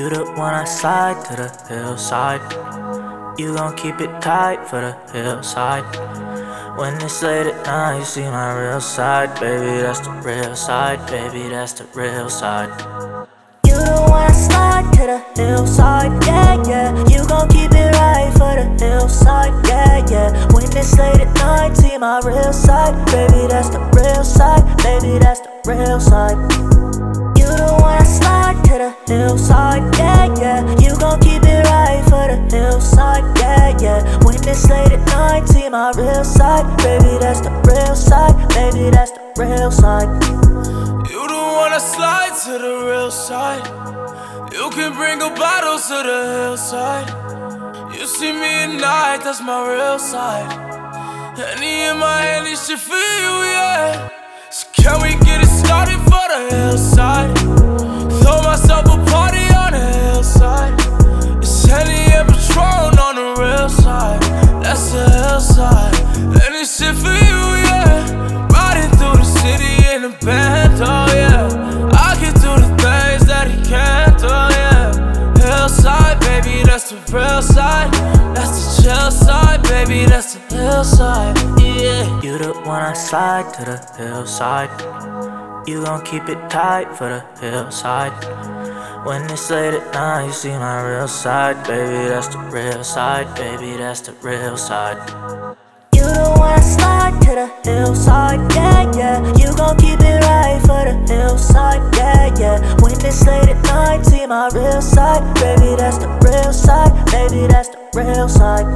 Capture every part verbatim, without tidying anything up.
You the one I slide to the hillside. You gon' keep it tight for the hillside. When it's late at night, you see my real side. Baby, that's the real side. Baby, that's the real side. You the one I slide to the hillside. Yeah, yeah. You gon' keep it right for the hillside. Yeah, yeah. When it's late at night, see my real side. Baby, that's the real side. Baby, that's the real side. You the one I slide to the hillside. Yeah, yeah. You gon' keep it right for the hillside. Yeah, yeah. When it's late at night, see my real side. Baby, that's the real side. Baby, that's the real side. You the one I slide to the real side. You can bring a bottle to the hillside. You see me at night, that's my real side. Henny in my hand, this shit for you, yeah. So can we get it started for the hillside? Throw myself a party on the hillside. It's Henny and Patron on the real side. That's the hillside. And this shit for you, yeah. Riding through the city in a band, oh yeah. I can do the things that he can't, oh yeah. Hillside, baby, that's the real side. That's the chill side, baby, that's the hillside, yeah. You the one I slide to the hillside. You gon' keep it tight for the hillside. When it's late at night, you see my real side. Baby, that's the real side. Baby, that's the real side. You the one I slide to the hillside. Yeah, yeah. You gon' keep it right for the hillside. Yeah, yeah. When it's late at night, see my real side. Baby, that's the real side. Baby, that's the real side.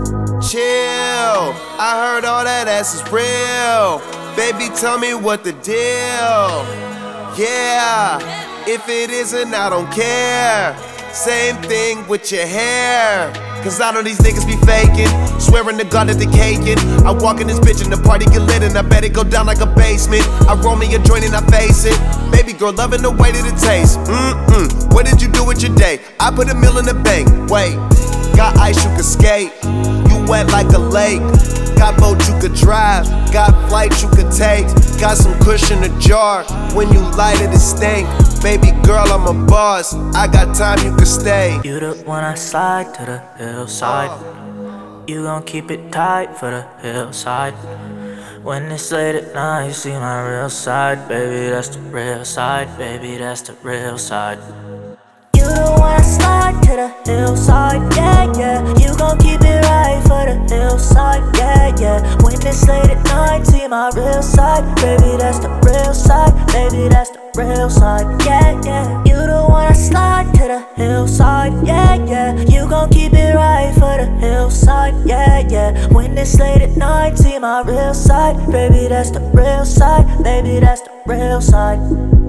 Chill, I heard all that ass is real. Baby, tell me what the deal. Yeah, if it isn't, I don't care. Same thing with your hair. Cause I know these niggas be faking, swearing to God that they caking. I walk in this bitch and the party get lit and I bet it go down like a basement. I roll me a joint and I face it. Baby girl loving the way that it tastes. Mm-mm, what did you do with your day? I put a meal in the bank, wait. Got ice you could skate, you wet like a lake. Got boat you could drive, got flights you could take. Got some kush in the jar, when you light it, it stink. Baby girl, I'm a boss, I got time you could stay. You the one I slide to the hillside. You gon' keep it tight for the hillside. When it's late at night, you see my real side. Baby, that's the real side. Baby, that's the real side. You the one I slide to the hillside. Yeah, yeah. You gon' keep it right for the hillside. Yeah, yeah. When it's late at night, see my real side. Baby, that's the real side. Baby, that's the real side. Yeah, yeah. You the one I slide to the hillside. Yeah, yeah. You gon' keep it right for the hillside. Yeah, yeah. When it's late at night, see my real side. Baby, that's the real side. Baby, that's the real side.